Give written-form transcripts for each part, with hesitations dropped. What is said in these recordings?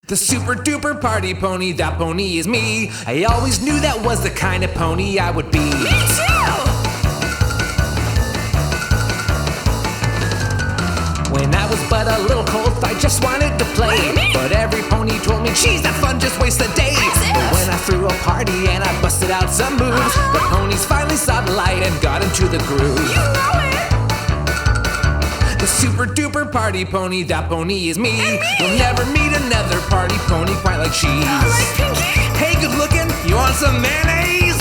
The super duper party pony, that pony is me. I always knew that was the kind of pony I would be. Me too! When I was but a little colt, I just wanted to play. But every pony told me, geez, that fun just wastes the day. But when I threw a party and I busted out some moves, the ponies finally saw the light and got into the groove. You know it! The super duper party pony, that pony is me. You'll never meet another party pony quite like she's. Like Pinky? Hey, good looking, you want some mayonnaise?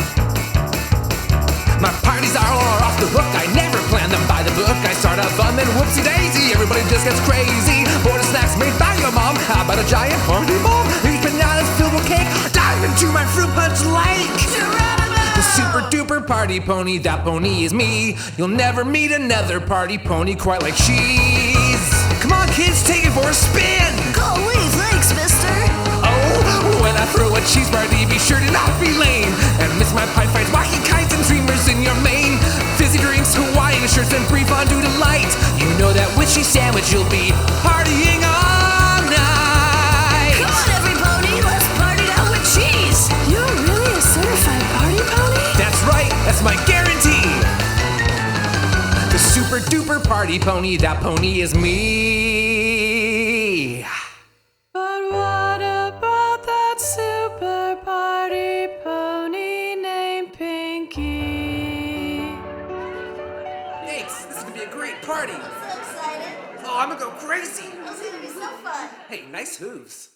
My parties are all off the hook, I never plan them by the book. I start a fun, then whoopsie daisy, everybody just gets crazy. Order snacks made by your mom, how about a giant party bomb? These bananas filled with cake, dive into my fruit punch lake. The super duper party pony, that pony is me. You'll never meet another party pony quite like she's. Come on kids, take it for a spin. Golly, thanks, mister. Oh, when I throw a cheese party, be sure to not be lame. And miss my pipe fights, wacky kites and streamers in your mane. Fizzy drinks, Hawaiian shirts, and free fondue delight. You know that witchy sandwich you'll be partying all night. Come on, every pony, let's party now with cheese. You're really a certified party pony? That's right, that's my guarantee. The super duper party pony, that pony is me. But what about that super party pony named Pinky? Thanks, this is gonna be a great party. I'm so excited. Oh, I'm gonna go crazy. This is gonna be so fun. Hey, nice hooves.